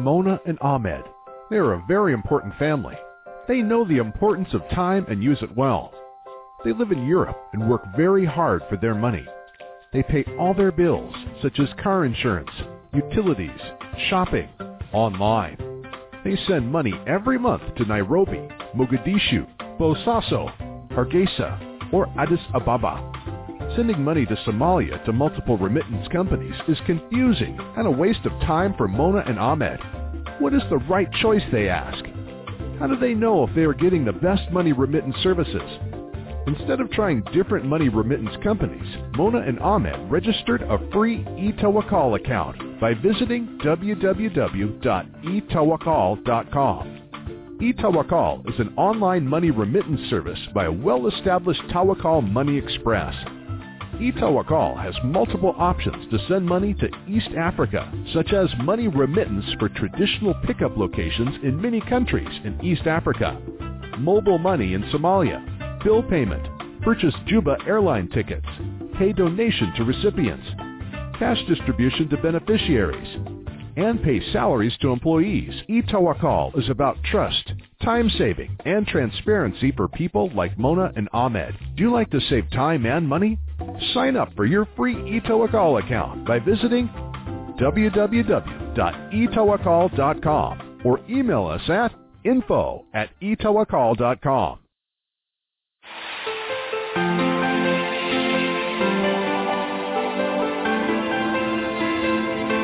Mona and Ahmed. They are a very important family. They know the importance of time and use it well. They live in Europe and work very hard for their money. They pay all their bills, such as car insurance, utilities, shopping, online. They send money every month to Nairobi, Mogadishu, Bosaso, Hargeisa, or Addis Ababa. Sending money to Somalia to multiple remittance companies is confusing and a waste of time for Mona and Ahmed. What is the right choice, they ask? How do they know if they are getting the best money remittance services? Instead of trying different money remittance companies, Mona and Ahmed registered a free eTawakkal account by visiting www.etawakkal.com. eTawakkal is an online money remittance service by a well-established Tawakkal Money Express. eTawakkal has multiple options to send money to East Africa, such as money remittance for traditional pickup locations in many countries in East Africa, mobile money in Somalia, bill payment, purchase Juba airline tickets, pay donation to recipients, cash distribution to beneficiaries, and pay salaries to employees. eTawakkal is about trust, time saving, and transparency for people like Mona and Ahmed. Do you like to save time and money? Sign up for your free eTawakkal account by visiting www.etawakkal.com or email us at info@etawakkal.com.